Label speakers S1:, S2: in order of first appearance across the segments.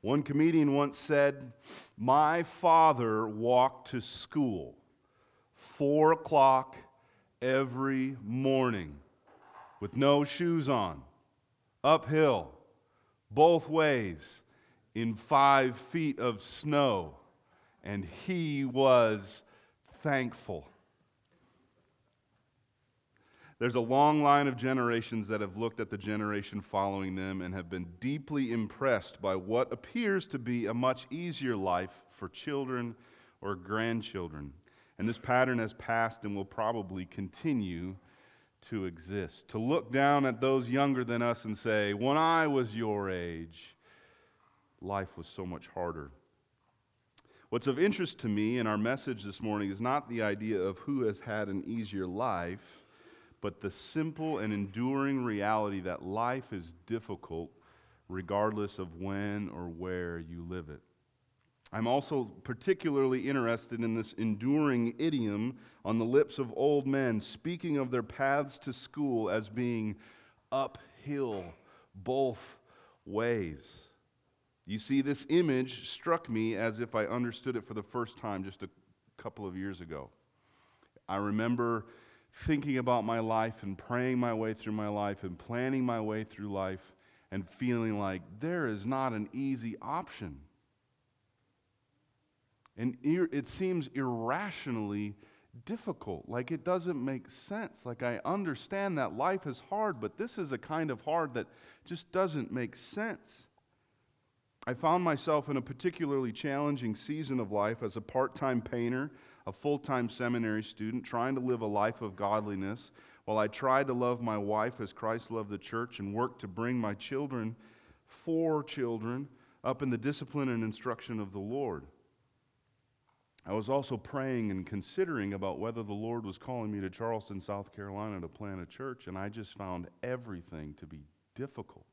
S1: One comedian once said, "My father walked to school 4 o'clock every morning with no shoes on, uphill, both ways, in 5 feet of snow, and he was thankful." There's a long line of generations that have looked at the generation following them and have been deeply impressed by what appears to be a much easier life for children or grandchildren. And this pattern has passed and will probably continue to exist. To look down at those younger than us and say, "When I was your age, life was so much harder." What's of interest to me in our message this morning is not the idea of who has had an easier life, but the simple and enduring reality that life is difficult regardless of when or where you live it. I'm also particularly interested in this enduring idiom on the lips of old men, speaking of their paths to school as being uphill both ways. You see, this image struck me as if I understood it for the first time just a couple of years ago. I remember thinking about my life and praying my way through my life and planning my way through life and feeling like there is not an easy option. And it seems irrationally difficult, like it doesn't make sense. Like I understand that life is hard, but this is a kind of hard that just doesn't make sense. I found myself in a particularly challenging season of life as a part-time painter, a full-time seminary student, trying to live a life of godliness, while I tried to love my wife as Christ loved the church and worked to bring my children, 4 children, up in the discipline and instruction of the Lord. I was also praying and considering about whether the Lord was calling me to Charleston, South Carolina to plant a church, and I just found everything to be difficult.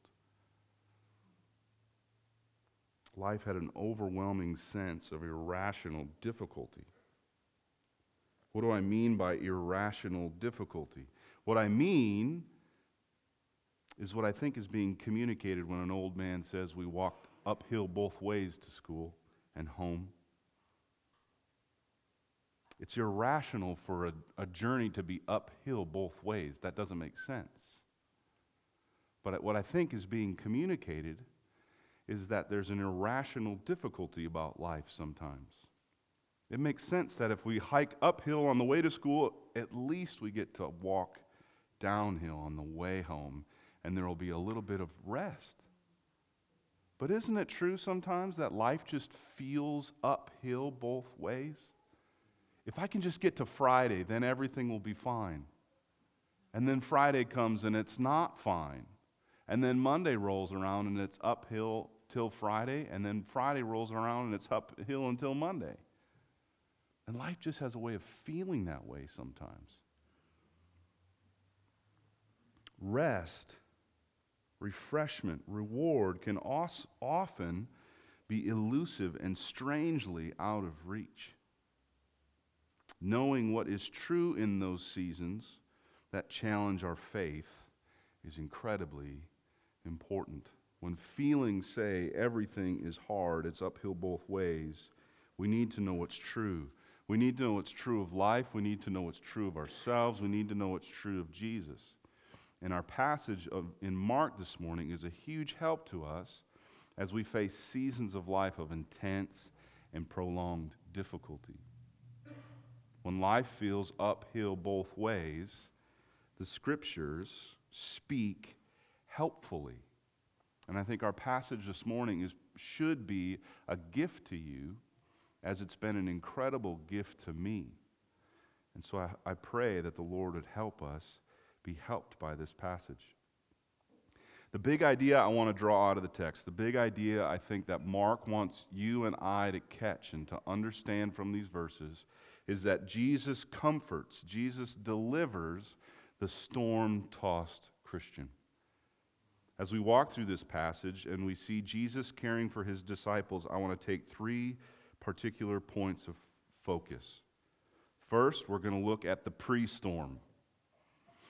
S1: Life had an overwhelming sense of irrational difficulty. What do I mean by irrational difficulty? What I mean is what I think is being communicated when an old man says we walked uphill both ways to school and home. It's irrational for a journey to be uphill both ways. That doesn't make sense. But what I think is being communicated is that there's an irrational difficulty about life sometimes. It makes sense that if we hike uphill on the way to school, at least we get to walk downhill on the way home, and there will be a little bit of rest. But isn't it true sometimes that life just feels uphill both ways? If I can just get to Friday, then everything will be fine. And then Friday comes and it's not fine. And then Monday rolls around and it's uphill till Friday, and then Friday rolls around and it's uphill until Monday. And life just has a way of feeling that way sometimes. Rest, refreshment, reward can often be elusive and strangely out of reach. Knowing what is true in those seasons that challenge our faith is incredibly important. When feelings say everything is hard, it's uphill both ways, we need to know what's true. We need to know what's true of life. We need to know what's true of ourselves. We need to know what's true of Jesus. And our passage in Mark this morning is a huge help to us as we face seasons of life of intense and prolonged difficulty. When life feels uphill both ways, the Scriptures speak helpfully. And I think our passage this morning should be a gift to you, as it's been an incredible gift to me. And so I pray that the Lord would help us be helped by this passage. The big idea I want to draw out of the text, the big idea I think that Mark wants you and I to catch and to understand from these verses is that Jesus comforts, Jesus delivers the storm-tossed Christian. As we walk through this passage and we see Jesus caring for his disciples, I want to take 3 particular points of focus. First, we're going to look at the pre-storm.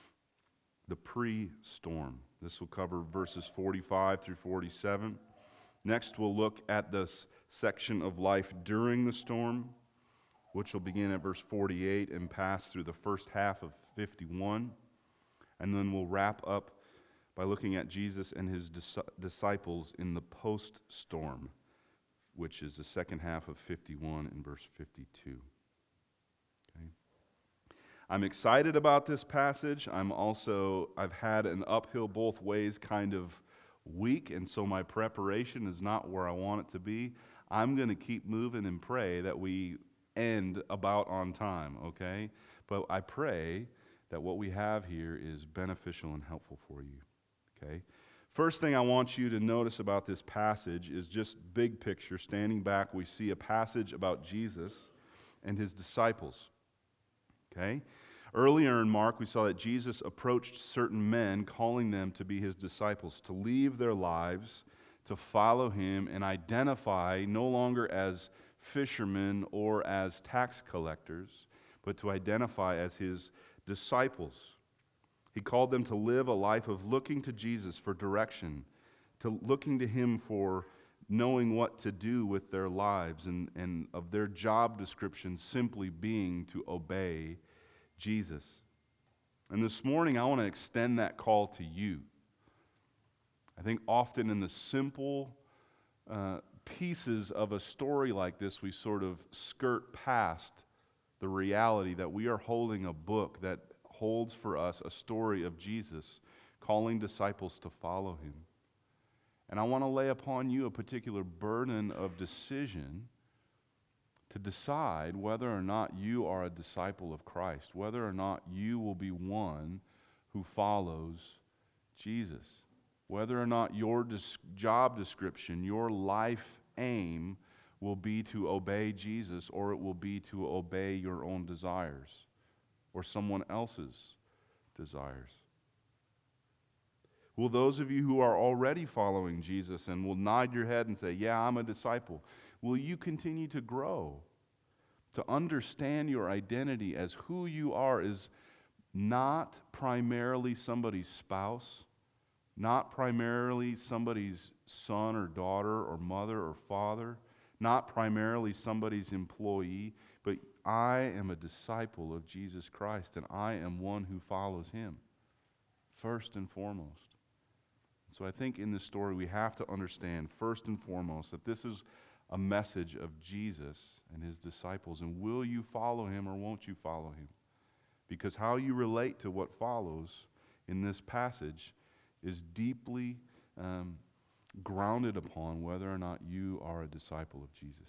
S1: The pre-storm. This will cover verses 45 through 47. Next, we'll look at this section of life during the storm, which will begin at verse 48 and pass through the first half of 51. And then we'll wrap up by looking at Jesus and his disciples in the post-storm, which is the second half of 51 and verse 52. Okay? I'm excited about this passage. I've had an uphill both ways kind of week, and so my preparation is not where I want it to be. I'm going to keep moving and pray that we end about on time, okay? But I pray that what we have here is beneficial and helpful for you, okay? First thing I want you to notice about this passage is just big picture. Standing back, we see a passage about Jesus and his disciples, okay? Earlier in Mark, we saw that Jesus approached certain men, calling them to be his disciples, to leave their lives, to follow him, and identify no longer as fishermen or as tax collectors, but to identify as his disciples. He called them to live a life of looking to Jesus for direction, to looking to him for knowing what to do with their lives, and of their job description simply being to obey Jesus. And this morning, I want to extend that call to you. I think often in the simple pieces of a story like this, we sort of skirt past the reality that we are holding a book that holds for us a story of Jesus calling disciples to follow him. And I want to lay upon you a particular burden of decision to decide whether or not you are a disciple of Christ, whether or not you will be one who follows Jesus, whether or not your job description, your life aim will be to obey Jesus, or it will be to obey your own desires or someone else's desires. Will those of you who are already following Jesus and will nod your head and say, yeah, I'm a disciple, will you continue to grow, to understand your identity as who you are is not primarily somebody's spouse, not primarily somebody's son or daughter or mother or father, not primarily somebody's employee, but I am a disciple of Jesus Christ, and I am one who follows him, first and foremost. So I think in this story we have to understand, first and foremost, that this is a message of Jesus and his disciples. And will you follow him or won't you follow him? Because how you relate to what follows in this passage is deeply grounded upon whether or not you are a disciple of Jesus.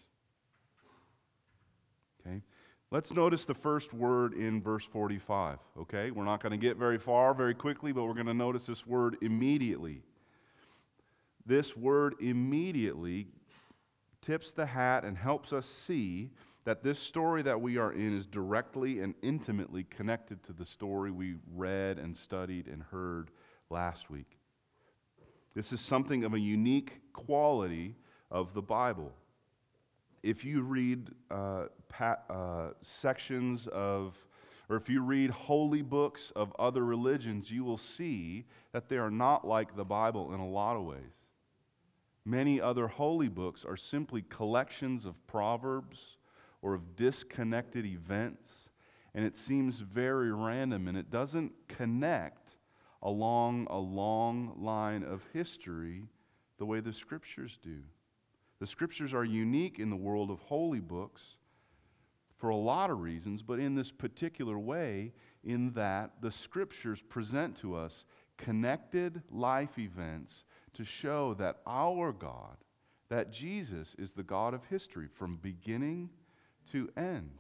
S1: Okay? Let's notice the first word in verse 45. Okay? We're not going to get very far very quickly, but we're going to notice this word immediately. This word immediately tips the hat and helps us see that this story that we are in is directly and intimately connected to the story we read and studied and heard last week. This is something of a unique quality of the Bible. If you read sections of, or if you read holy books of other religions, you will see that they are not like the Bible in a lot of ways. Many other holy books are simply collections of proverbs or of disconnected events, and it seems very random, and it doesn't connect along a long line of history the way the Scriptures do. The Scriptures are unique in the world of holy books for a lot of reasons, but in this particular way, in that the Scriptures present to us connected life events to show that our God, that Jesus is the God of history from beginning to end.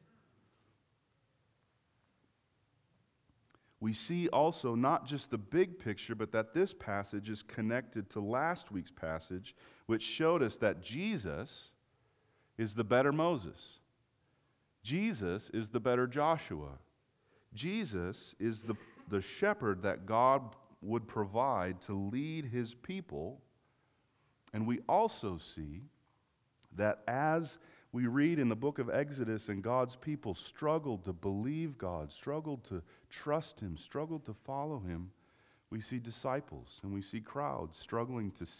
S1: We see also not just the big picture, but that this passage is connected to last week's passage, which showed us that Jesus is the better Moses. Jesus is the better Joshua. Jesus is the shepherd that God would provide to lead his people. And we also see that as we read in the book of Exodus and God's people struggled to believe God, struggled to trust him, struggled to follow him, we see disciples and we see crowds struggling to see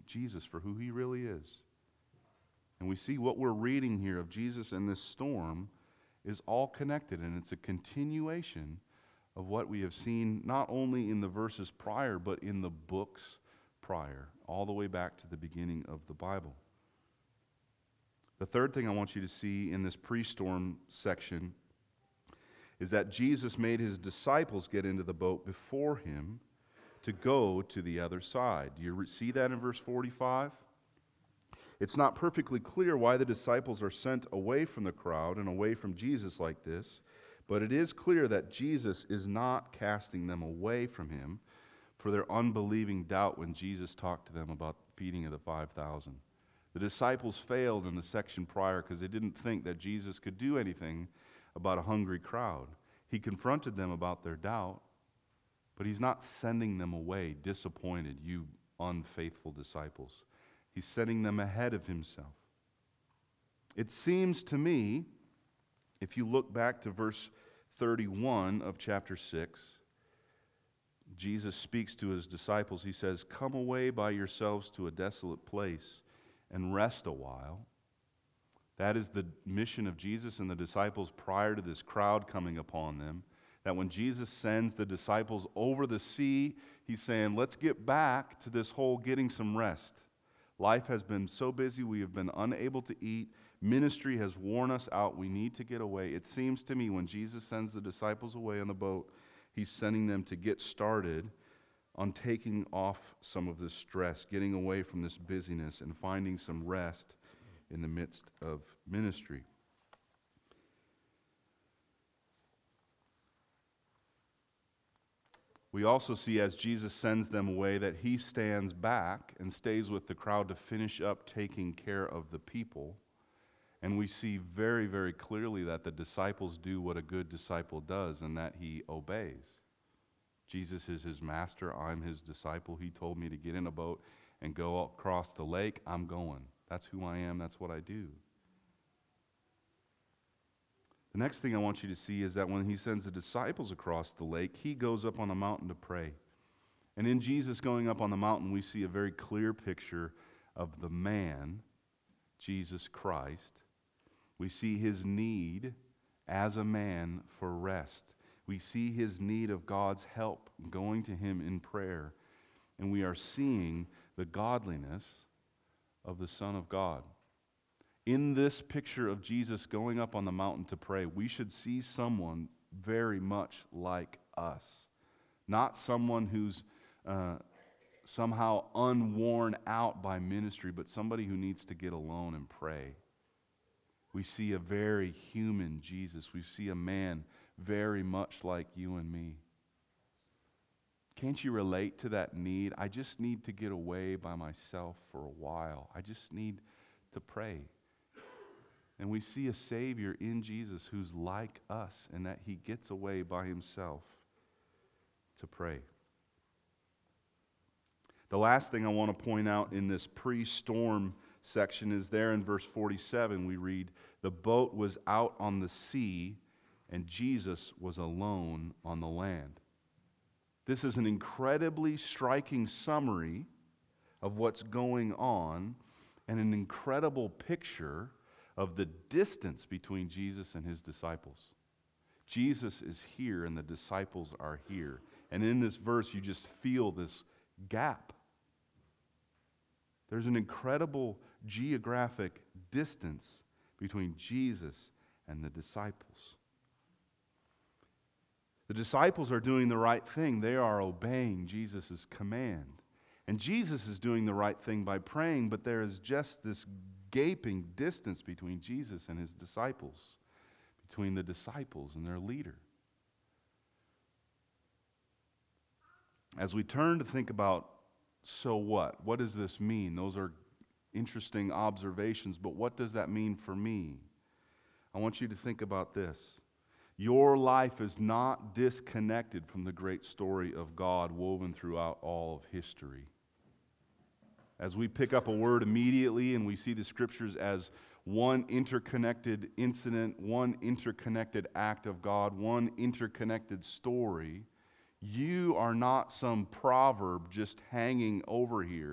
S1: Jesus for who he really is. And we see what we're reading here of Jesus and this storm is all connected, and it's a continuation of what we have seen not only in the verses prior, but in the books prior, all the way back to the beginning of the Bible. The third thing I want you to see in this pre-storm section is that Jesus made his disciples get into the boat before him to go to the other side. Do you see that in verse 45? It's not perfectly clear why the disciples are sent away from the crowd and away from Jesus like this, but it is clear that Jesus is not casting them away from him for their unbelieving doubt when Jesus talked to them about feeding of the 5,000. The disciples failed in the section prior because they didn't think that Jesus could do anything about a hungry crowd. He confronted them about their doubt, but he's not sending them away disappointed, you unfaithful disciples. He's sending them ahead of himself. It seems to me, if you look back to verse 31 of chapter 6, Jesus speaks to his disciples. He says, "Come away by yourselves to a desolate place and rest a while." That is the mission of Jesus and the disciples prior to this crowd coming upon them. That when Jesus sends the disciples over the sea, he's saying, let's get back to this whole getting some rest. Life has been so busy, we have been unable to eat. Ministry has worn us out. We need to get away. It seems to me when Jesus sends the disciples away on the boat, he's sending them to get started on taking off some of this stress, getting away from this busyness, and finding some rest in the midst of ministry. We also see as Jesus sends them away that he stands back and stays with the crowd to finish up taking care of the people. And we see very, very clearly that the disciples do what a good disciple does, and that he obeys. Jesus is his master. I'm his disciple. He told me to get in a boat and go across the lake. I'm going. That's who I am. That's what I do. The next thing I want you to see is that when he sends the disciples across the lake, he goes up on a mountain to pray. And in Jesus going up on the mountain, we see a very clear picture of the man, Jesus Christ. We see his need as a man for rest. We see his need of God's help going to him in prayer. And we are seeing the godliness of the Son of God. In this picture of Jesus going up on the mountain to pray, we should see someone very much like us. Not someone who's somehow unworn out by ministry, but somebody who needs to get alone and pray. We see a very human Jesus. We see a man very much like you and me. Can't you relate to that need? I just need to get away by myself for a while. I just need to pray. And we see a Savior in Jesus who's like us, and that he gets away by himself to pray. The last thing I want to point out in this pre-storm section is there in verse 47. We read, "The boat was out on the sea, and Jesus was alone on the land." This is an incredibly striking summary of what's going on, and an incredible picture of the distance between Jesus and his disciples. Jesus is here and the disciples are here. And in this verse, you just feel this gap. There's an incredible geographic distance between Jesus and the disciples. The disciples are doing the right thing. They are obeying Jesus' command. And Jesus is doing the right thing by praying, but there is just this gaping distance between Jesus and his disciples, between the disciples and their leader. As we turn to think about, so what? What does this mean? Those are interesting observations, but what does that mean for me? I want you to think about this. Your life is not disconnected from the great story of God woven throughout all of history. As we pick up a word immediately and we see the scriptures as one interconnected incident, one interconnected act of God, one interconnected story, you are not some proverb just hanging over here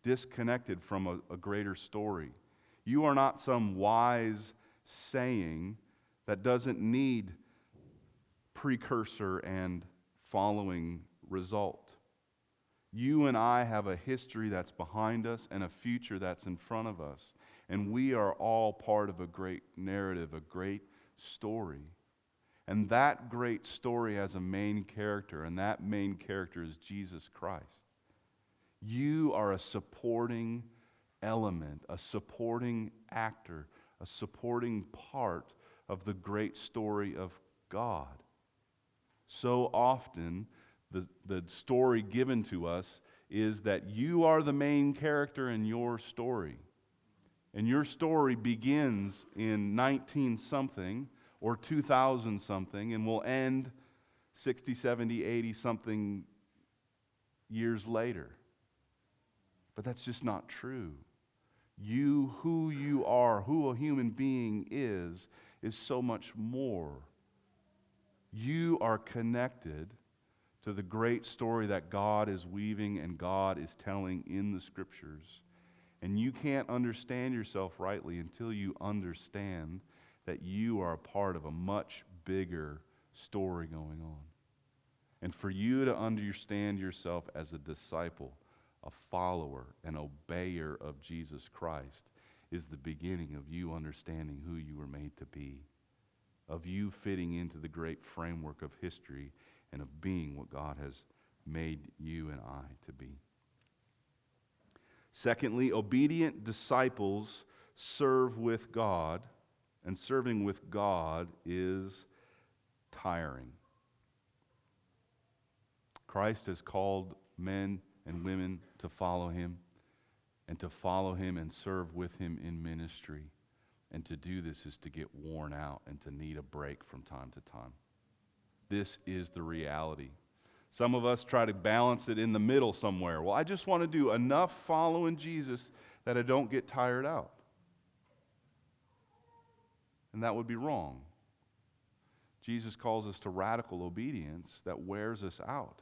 S1: disconnected from a greater story. You are not some wise saying that doesn't need precursor and following result. You and I have a history that's behind us and a future that's in front of us. And we are all part of a great narrative, a great story. And that great story has a main character, and that main character is Jesus Christ. You are a supporting element, a supporting actor, a supporting part of the great story of God. So often, the story given to us is that you are the main character in your story. And your story begins in 19-something or 2000-something and will end 60, 70, 80-something years later. But that's just not true. You, who you are, who a human being is so much more. You are connected to the great story that God is weaving and God is telling in the Scriptures. And you can't understand yourself rightly until you understand that you are a part of a much bigger story going on. And for you to understand yourself as a disciple, a follower, an obeyer of Jesus Christ is the beginning of you understanding who you were made to be, of you fitting into the great framework of history and of being what God has made you and I to be. Secondly, obedient disciples serve with God, and serving with God is tiring. Christ has called men and women to follow Him, and to follow Him and serve with Him in ministry. And to do this is to get worn out and to need a break from time to time. This is the reality. Some of us try to balance it in the middle somewhere. Well, I just want to do enough following Jesus that I don't get tired out. And that would be wrong. Jesus calls us to radical obedience that wears us out.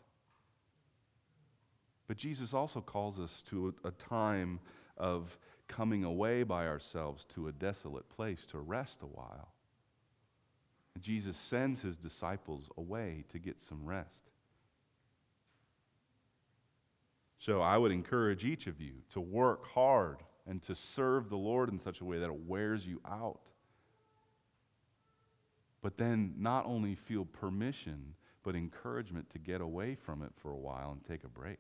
S1: But Jesus also calls us to a time of coming away by ourselves to a desolate place to rest a while. And Jesus sends His disciples away to get some rest. So I would encourage each of you to work hard and to serve the Lord in such a way that it wears you out. But then not only feel permission, but encouragement to get away from it for a while and take a break.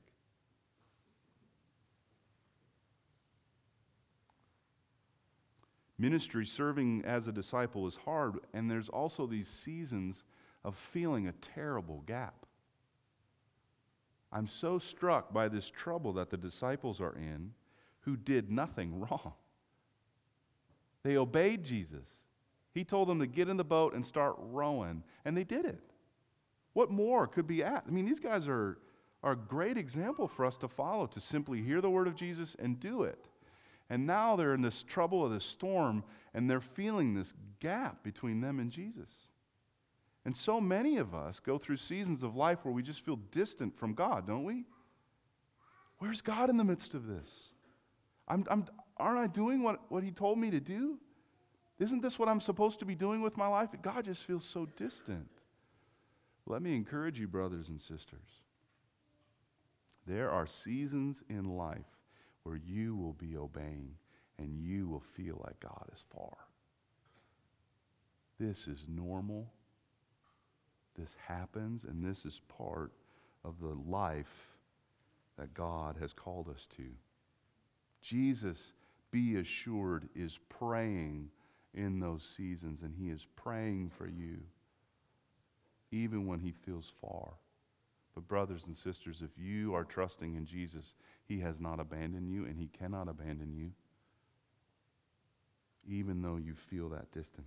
S1: Ministry, serving as a disciple, is hard, and there's also these seasons of feeling a terrible gap. I'm so struck by this trouble that the disciples are in who did nothing wrong. They obeyed Jesus. He told them to get in the boat and start rowing, and they did it. What more could be asked? I mean, these guys are a great example for us to follow, to simply hear the word of Jesus and do it. And now they're in this trouble of this storm, and they're feeling this gap between them and Jesus. And so many of us go through seasons of life where we just feel distant from God, don't we? Where's God in the midst of this? Aren't I doing what He told me to do? Isn't this what I'm supposed to be doing with my life? God just feels so distant. Let me encourage you, brothers and sisters. There are seasons in life where you will be obeying and you will feel like God is far. This is normal. This happens, and this is part of the life that God has called us to. Jesus, be assured, is praying in those seasons, and He is praying for you, even when He feels far. But brothers and sisters, if you are trusting in Jesus, He has not abandoned you, and He cannot abandon you, even though you feel that distance.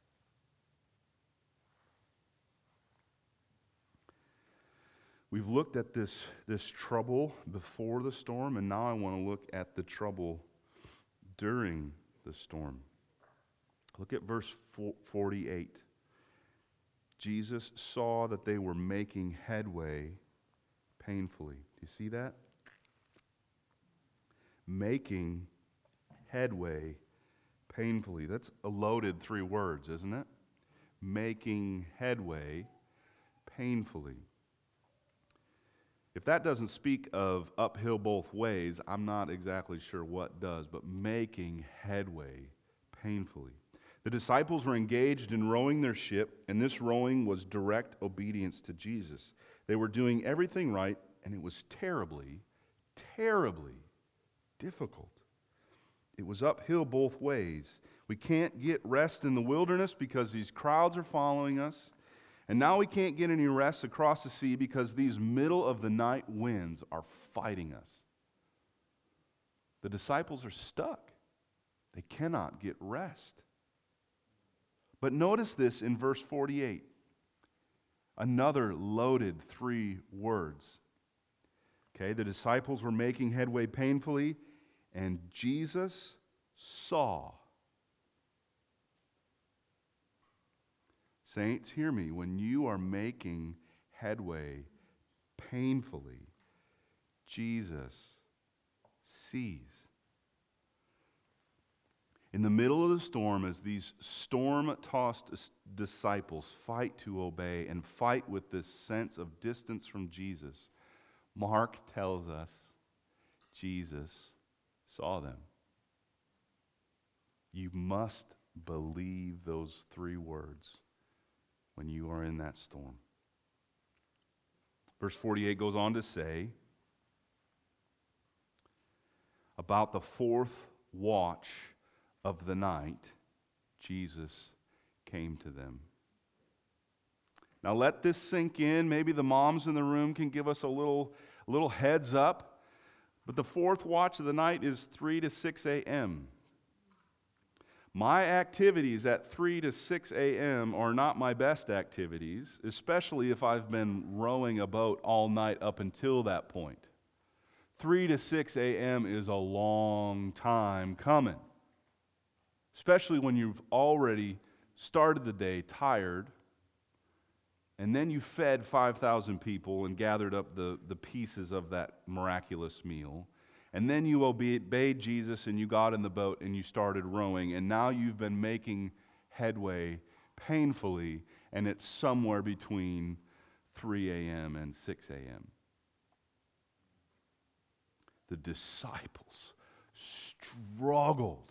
S1: We've looked at this trouble before the storm, and now I want to look at the trouble during the storm. Look at verse 48. Jesus saw that they were making headway painfully. Do you see that? making headway painfully. That's a loaded 3 words, isn't it? Making headway painfully. If that doesn't speak of uphill both ways, I'm not exactly sure what does, but making headway painfully. The disciples were engaged in rowing their ship, and this rowing was direct obedience to Jesus. They were doing everything right, and it was terribly, terribly difficult. It was uphill both ways. We can't get rest in the wilderness because these crowds are following us. And now we can't get any rest across the sea because these middle-of-the-night winds are fighting us. The disciples are stuck. They cannot get rest. But notice this in verse 48. Another loaded 3 words. Okay, the disciples were making headway painfully, and Jesus saw. Saints, hear me. When you are making headway painfully, Jesus sees. In the middle of the storm, as these storm-tossed disciples fight to obey and fight with this sense of distance from Jesus, Mark tells us Jesus saw them. You must believe those 3 words when you are in that storm. Verse 48 goes on to say, about the 4th watch of the night, Jesus came to them. Now let this sink in. Maybe the moms in the room can give us a little heads up. But the 4th watch of the night is 3 to 6 a.m. My activities at 3 to 6 a.m. are not my best activities, especially if I've been rowing a boat all night up until that point. 3 to 6 a.m. is a long time coming, especially when you've already started the day tired, and then you fed 5,000 people and gathered up the pieces of that miraculous meal. And then you obeyed Jesus and you got in the boat and you started rowing. And now you've been making headway painfully, and it's somewhere between 3 a.m. and 6 a.m. The disciples struggled.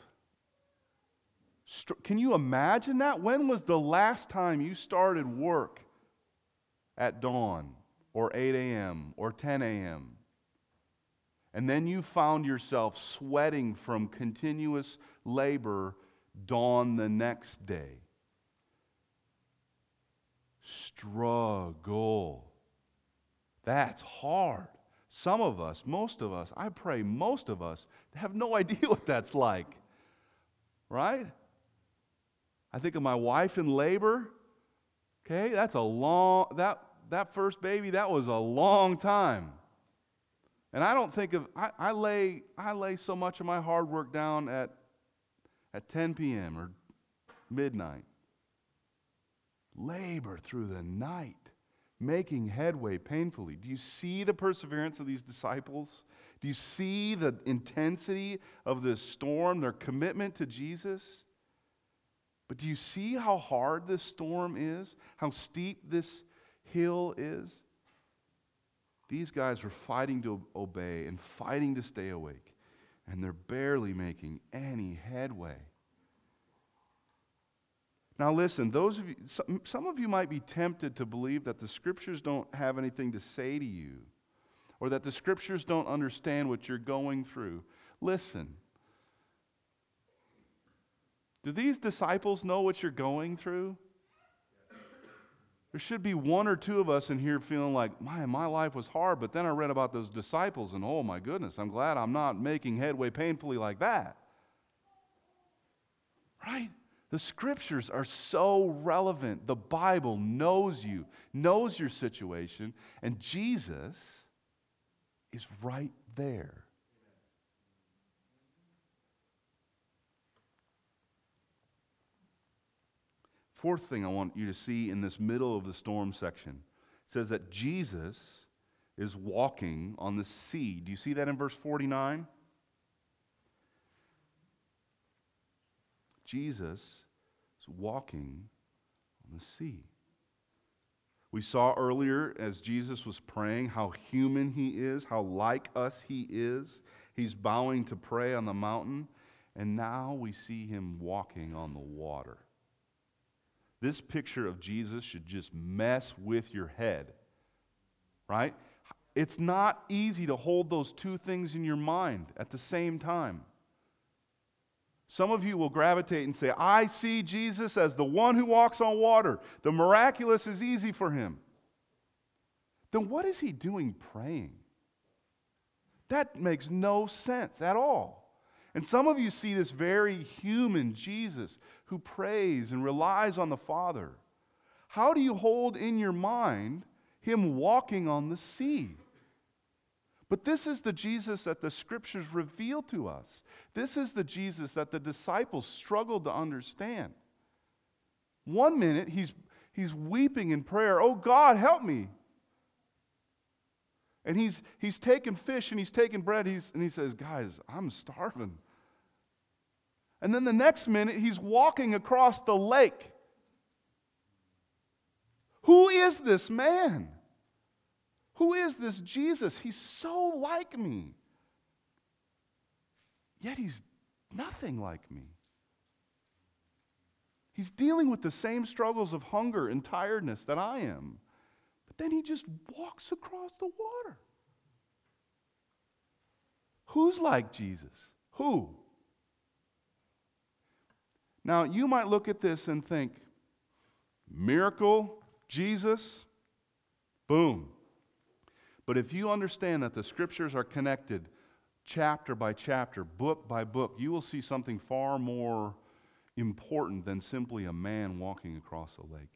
S1: Can you imagine that? When was the last time you started work at dawn or 8 a.m. or 10 a.m.? And then you found yourself sweating from continuous labor dawn the next day. Struggle. That's hard. Some of us, most of us, I pray most of us, have no idea what that's like. Right? I think of my wife in labor. Okay, that's a long, that first baby, that was a long time. And I don't think of, I lay so much of my hard work down at 10 p.m. or midnight. Labor through the night, making headway painfully. Do you see the perseverance of these disciples? Do you see the intensity of this storm, their commitment to Jesus? But do you see how hard this storm is? How steep this hill is? These guys were fighting to obey and fighting to stay awake, and they're barely making any headway. Now listen, those of you, some of you might be tempted to believe that the Scriptures don't have anything to say to you, or that the Scriptures don't understand what you're going through. Listen, do these disciples know what you're going through? There should be 1 or 2 of us in here feeling like, man, my life was hard, but then I read about those disciples, and oh my goodness, I'm glad I'm not making headway painfully like that. Right? The Scriptures are so relevant. The Bible knows you, knows your situation, and Jesus is right there. Fourth thing I want you to see in this middle of the storm section, it says that Jesus is walking on the sea. Do you see that in verse 49? Jesus is walking on the sea. We saw earlier as Jesus was praying how human he is, how like us he is. He's bowing to pray on the mountain, and now we see him walking on the water. This picture of Jesus should just mess with your head, right? It's not easy to hold those two things in your mind at the same time. Some of you will gravitate and say, I see Jesus as the one who walks on water. The miraculous is easy for him. Then what is he doing praying? That makes no sense at all. And some of you see this very human Jesus who prays and relies on the Father. How do you hold in your mind him walking on the sea? But this is the Jesus that the Scriptures reveal to us. This is the Jesus that the disciples struggled to understand. One minute, he's weeping in prayer, oh God, help me. And he's taken fish and he's taken bread, and he says, guys, I'm starving. And then the next minute, he's walking across the lake. Who is this man? Who is this Jesus? He's so like me. Yet he's nothing like me. He's dealing with the same struggles of hunger and tiredness that I am. But then he just walks across the water. Who's like Jesus? Who? Now, you might look at this and think, miracle, Jesus, boom. But if you understand that the Scriptures are connected chapter by chapter, book by book, you will see something far more important than simply a man walking across a lake.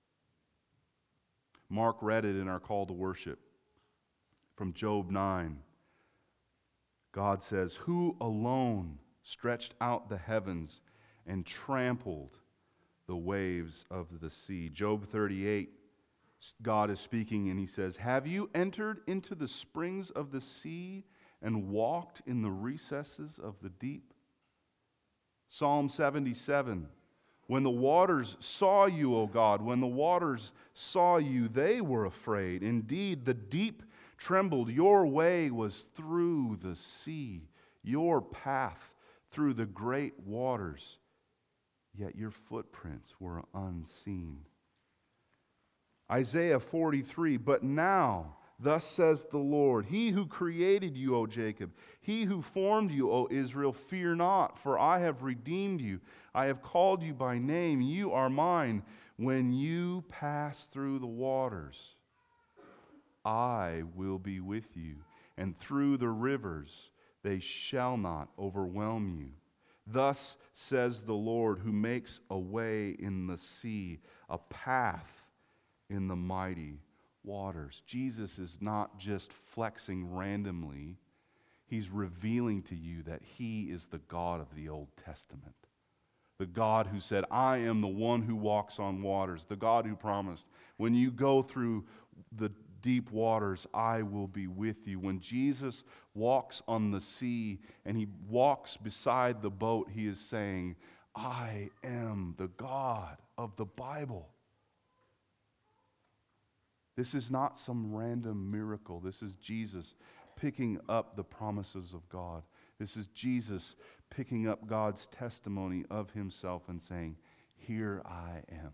S1: Mark read it in our call to worship from Job 9. God says, who alone stretched out the heavens and trampled the waves of the sea? Job 38, God is speaking and he says, have you entered into the springs of the sea and walked in the recesses of the deep? Psalm 77, when the waters saw you, O God, when the waters saw you, they were afraid. Indeed, the deep trembled. Your way was through the sea, your path through the great waters, yet your footprints were unseen. Isaiah 43, but now, thus says the Lord, he who created you, O Jacob, he who formed you, O Israel, fear not, for I have redeemed you. I have called you by name. You are mine. When you pass through the waters, I will be with you, and through the rivers they shall not overwhelm you. Thus says the Lord, who makes a way in the sea, a path in the mighty waters. Jesus is not just flexing randomly. He's revealing to you that he is the God of the Old Testament. The God who said, I am the one who walks on waters. The God who promised, when you go through the deep waters, I will be with you. When Jesus walks on the sea and he walks beside the boat, he is saying, I am the God of the Bible. This is not some random miracle. This is Jesus picking up the promises of God. This is Jesus picking up God's testimony of himself and saying, here I am.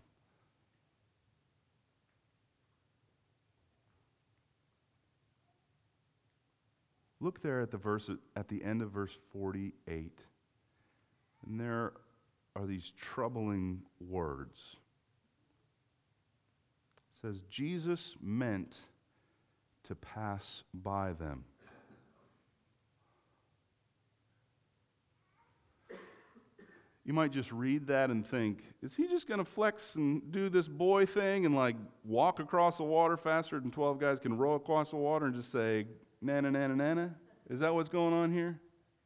S1: Look there at the verse at the end of verse 48. And there are these troubling words. It says, Jesus meant to pass by them. You might just read that and think, is he just going to flex and do this boy thing and like walk across the water faster than 12 guys can row across the water and just say, nana, nana, nana? Is that what's going on here?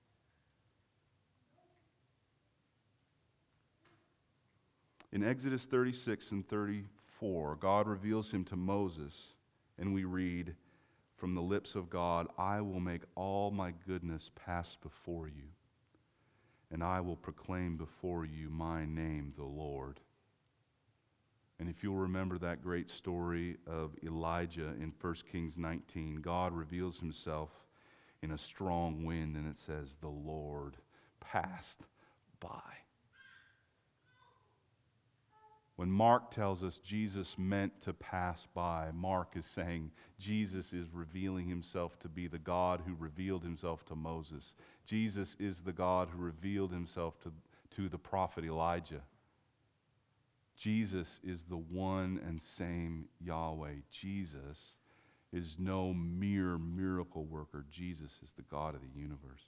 S1: In Exodus 36 and 34, God reveals him to Moses, and we read from the lips of God, I will make all my goodness pass before you, and I will proclaim before you my name, the Lord. And if you'll remember that great story of Elijah in 1 Kings 19, God reveals himself in a strong wind, and it says, the Lord passed by. When Mark tells us Jesus meant to pass by, Mark is saying Jesus is revealing himself to be the God who revealed himself to Moses. Jesus is the God who revealed himself to the prophet Elijah. Jesus is the one and same Yahweh. Jesus is no mere miracle worker. Jesus is the God of the universe.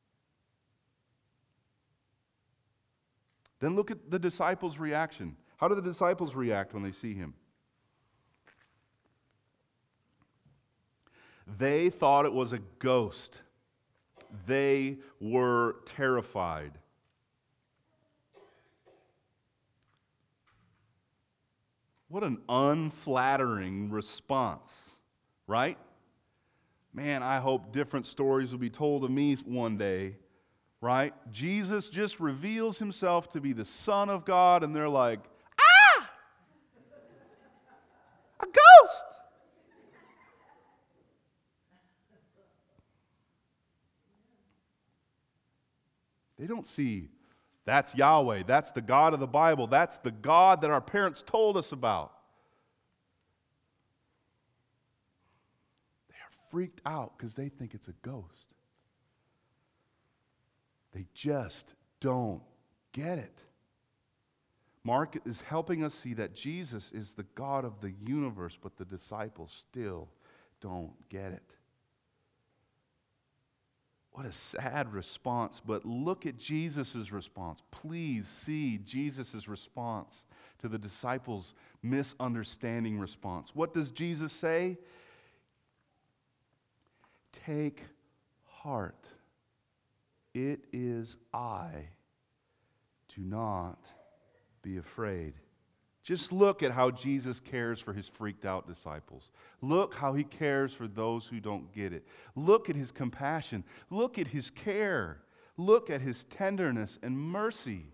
S1: Then look at the disciples' reaction. How do the disciples react when they see him? They thought it was a ghost. They were terrified. What an unflattering response, right? Man, I hope different stories will be told of me one day, right? Jesus just reveals himself to be the Son of God, and they're like, a ghost! They don't see, that's Yahweh, that's the God of the Bible, that's the God that our parents told us about. They are freaked out because they think it's a ghost. They just don't get it. Mark is helping us see that Jesus is the God of the universe, but the disciples still don't get it. What a sad response, but look at Jesus' response. Please see Jesus' response to the disciples' misunderstanding response. What does Jesus say? Take heart. It is I. Do not be afraid. Just look at how Jesus cares for his freaked out disciples. Look how he cares for those who don't get it. Look at his compassion. Look at his care. Look at his tenderness and mercy.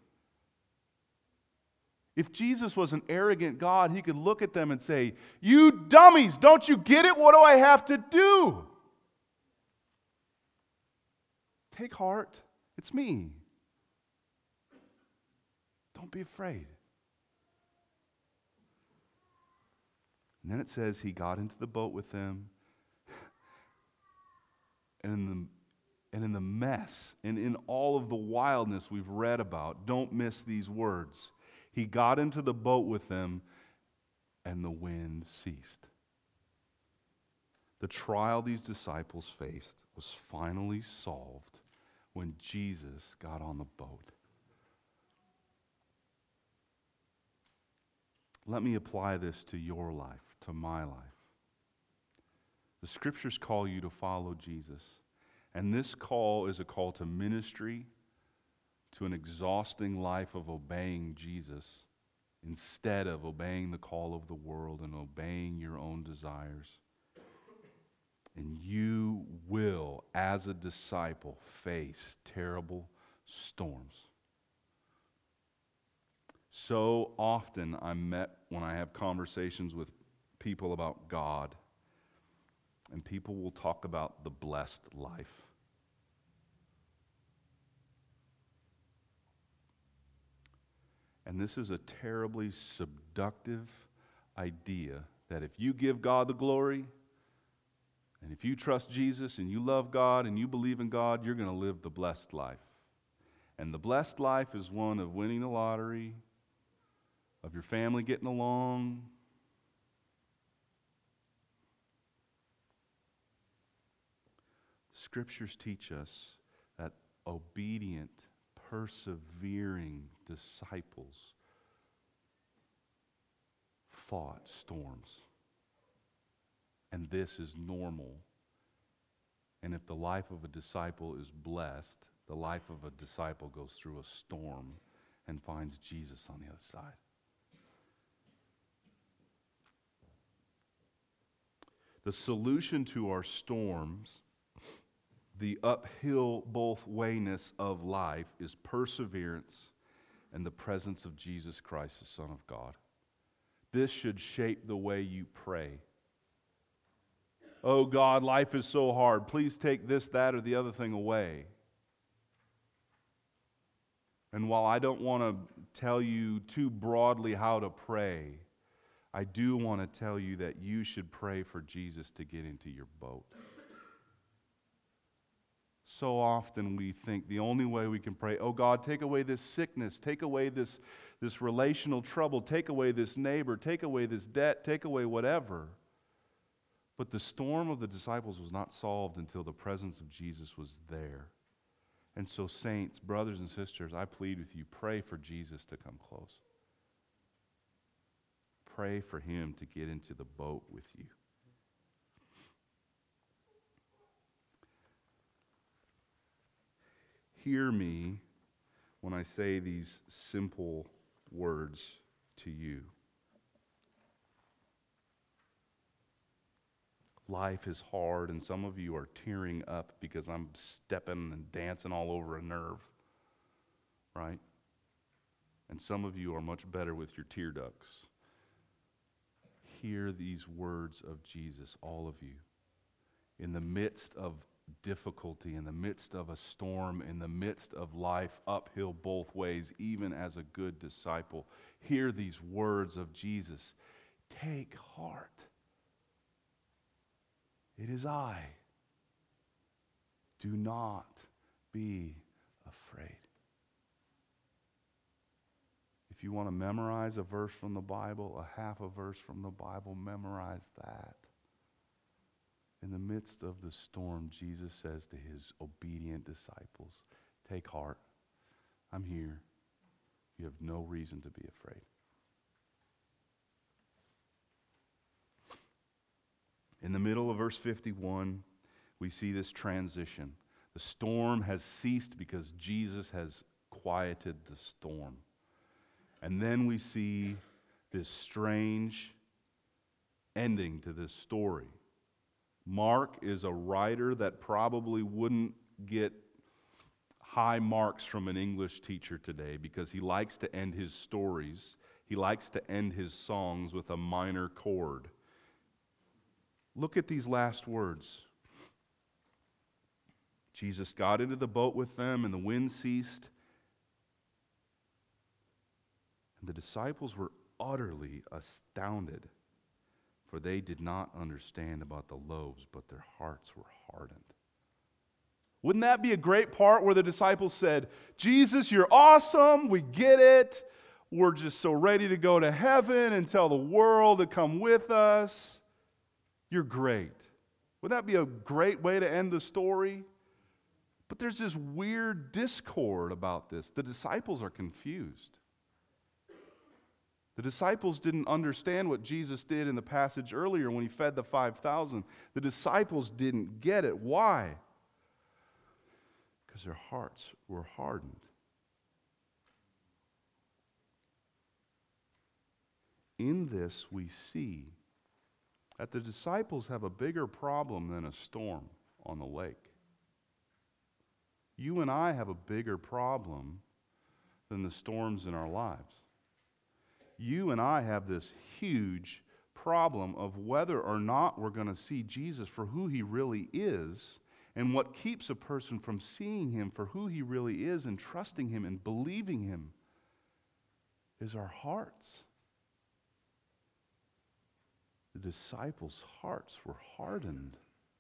S1: If Jesus was an arrogant God, he could look at them and say, "You dummies, don't you get it? What do I have to do?" Take heart. It's me. Don't be afraid. And then it says he got into the boat with them. And in the mess, and in all of the wildness we've read about, don't miss these words. He got into the boat with them, and the wind ceased. The trial these disciples faced was finally solved when Jesus got on the boat. Let me apply this to your life, to my life. The Scriptures call you to follow Jesus. And this call is a call to ministry, to an exhausting life of obeying Jesus, instead of obeying the call of the world and obeying your own desires. And you will, as a disciple, face terrible storms. So often I'm met when I have conversations with people about God, and people will talk about the blessed life. And this is a terribly seductive idea that if you give God the glory, and if you trust Jesus and you love God and you believe in God, you're going to live the blessed life. And the blessed life is one of winning the lottery, of your family getting along. Scriptures teach us that obedient, persevering disciples fought storms. And this is normal. And if the life of a disciple is blessed, the life of a disciple goes through a storm and finds Jesus on the other side. The solution to our storms The uphill both wayness of life is perseverance and the presence of Jesus Christ, the Son of God. This should shape the way you pray. Oh God, life is so hard. Please take this, that, or the other thing away. And while I don't want to tell you too broadly how to pray, I do want to tell you that you should pray for Jesus to get into your boat. So often we think the only way we can pray, oh God, take away this sickness, take away this relational trouble, take away this neighbor, take away this debt, take away whatever. But the storm of the disciples was not solved until the presence of Jesus was there. And so, saints, brothers and sisters, I plead with you, pray for Jesus to come close. Pray for him to get into the boat with you. Hear me when I say these simple words to you. Life is hard, and some of you are tearing up because I'm stepping and dancing all over a nerve, right? And some of you are much better with your tear ducts. Hear these words of Jesus, all of you. In the midst of difficulty, in the midst of a storm, in the midst of life uphill both ways, even as a good disciple, hear these words of Jesus. Take heart. It is I. Do not be afraid. If you want to memorize a verse from the Bible, a half a verse from the Bible, memorize that. In the midst of the storm, Jesus says to his obedient disciples, take heart. I'm here. You have no reason to be afraid. In the middle of verse 51, we see this transition. The storm has ceased because Jesus has quieted the storm. And then we see this strange ending to this story. Mark is a writer that probably wouldn't get high marks from an English teacher today because he likes to end his stories, he likes to end his songs with a minor chord. Look at these last words. Jesus got into the boat with them, and the wind ceased. And the disciples were utterly astounded, for they did not understand about the loaves, but their hearts were hardened. Wouldn't that be a great part where the disciples said, Jesus, you're awesome, we get it. We're just so ready to go to heaven and tell the world to come with us. You're great. Wouldn't that be a great way to end the story? But there's this weird discord about this. The disciples are confused. The disciples didn't understand what Jesus did in the passage earlier when he fed the 5,000. The disciples didn't get it. Why? Because their hearts were hardened. In this we see that the disciples have a bigger problem than a storm on the lake. You and I have a bigger problem than the storms in our lives. You and I have this huge problem of whether or not we're going to see Jesus for who he really is, and what keeps a person from seeing him for who he really is and trusting him and believing him is our hearts. The disciples' hearts were hardened.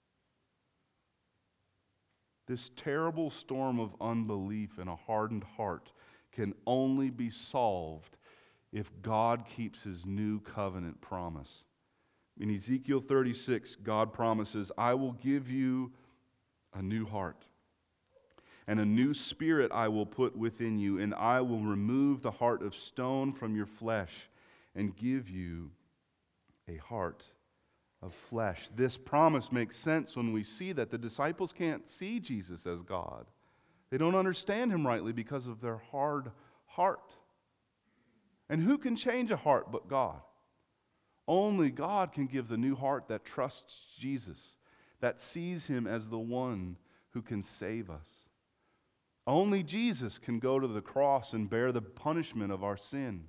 S1: This terrible storm of unbelief and a hardened heart can only be solved if God keeps his new covenant promise. In Ezekiel 36, God promises, I will give you a new heart, and a new spirit I will put within you, and I will remove the heart of stone from your flesh and give you a heart of flesh. This promise makes sense when we see that the disciples can't see Jesus as God. They don't understand him rightly because of their hard heart. And who can change a heart but God? Only God can give the new heart that trusts Jesus, that sees him as the one who can save us. Only Jesus can go to the cross and bear the punishment of our sin.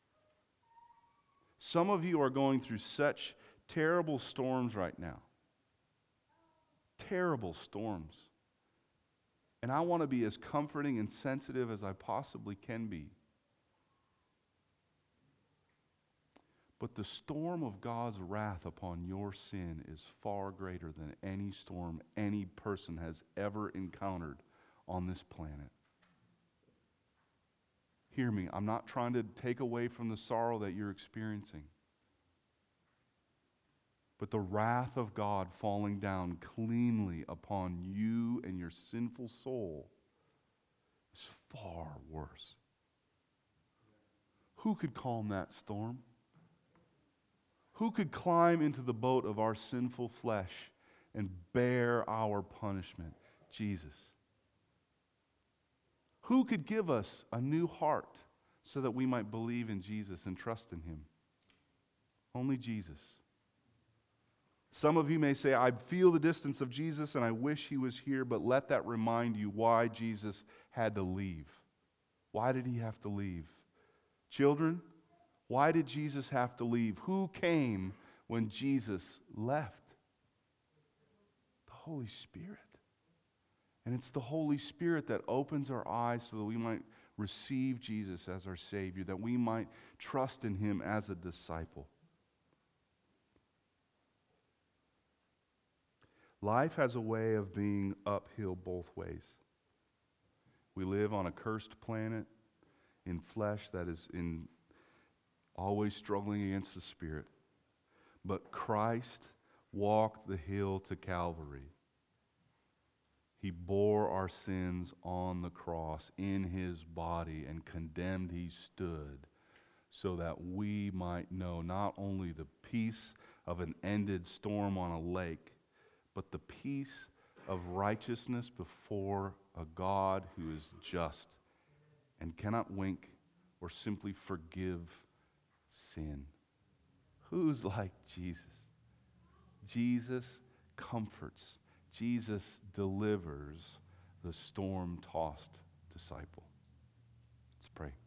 S1: Some of you are going through such terrible storms right now. Terrible storms. And I want to be as comforting and sensitive as I possibly can be. But the storm of God's wrath upon your sin is far greater than any storm any person has ever encountered on this planet. Hear me, I'm not trying to take away from the sorrow that you're experiencing. But the wrath of God falling down cleanly upon you and your sinful soul is far worse. Who could calm that storm? Who could climb into the boat of our sinful flesh and bear our punishment? Jesus. Who could give us a new heart so that we might believe in Jesus and trust in Him? Only Jesus. Some of you may say, I feel the distance of Jesus and I wish He was here, but let that remind you why Jesus had to leave. Why did He have to leave? Children, why did Jesus have to leave? Who came when Jesus left? The Holy Spirit. And it's the Holy Spirit that opens our eyes so that we might receive Jesus as our Savior, that we might trust in Him as a disciple. Life has a way of being uphill both ways. We live on a cursed planet in flesh that is always struggling against the Spirit. But Christ walked the hill to Calvary. He bore our sins on the cross in His body, and condemned He stood, so that we might know not only the peace of an ended storm on a lake, but the peace of righteousness before a God who is just and cannot wink or simply forgive sin. Who's like Jesus? Jesus comforts. Jesus delivers the storm-tossed disciple. Let's pray.